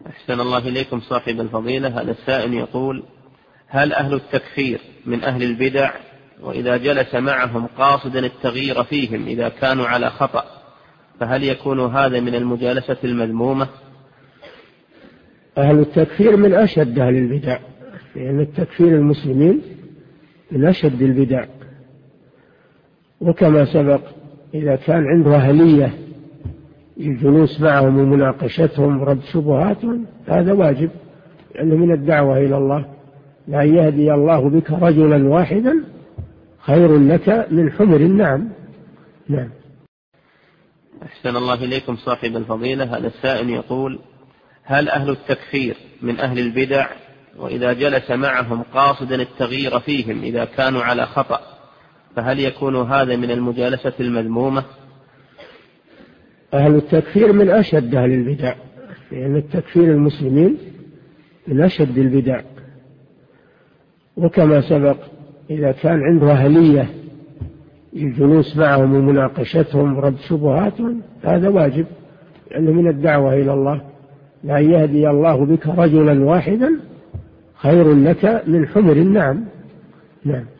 أحسن الله إليكم صاحب الفضيلة. هذا السائل يقول: هل أهل التكفير من أهل البدع، وإذا جلس معهم قاصدا التغيير فيهم إذا كانوا على خطأ، فهل يكون هذا من المجالسة المذمومة؟ أهل التكفير من أشد أهل البدع، لأن التكفير المسلمين من أشد البدع، وكما سبق إذا كان عنده أهلية الجلوس معهم ومناقشتهم ورد شبهاتهم هذا واجب، لأنه من الدعوة إلى الله. لأن يهدي الله بك رجلا واحدا خير لك من حمر النعم. نعم. أحسن الله إليكم صاحب الفضيلة. هذا السائل يقول: هل أهل التكفير من أهل البدع، وإذا جلس معهم قاصدا التغيير فيهم إذا كانوا على خطأ، فهل يكون هذا من المجالسة المذمومة؟ أهل التكفير من أشد أهل البدع، لأن التكفير المسلمين من أشد البدع، وكما سبق إذا كان عنده أهلية الجلوس معهم ومناقشتهم ورد شبهاتهم هذا واجب، لأنه من الدعوة إلى الله. لأن يهدي الله بك رجلا واحدا خير لك من حمر النعم. نعم.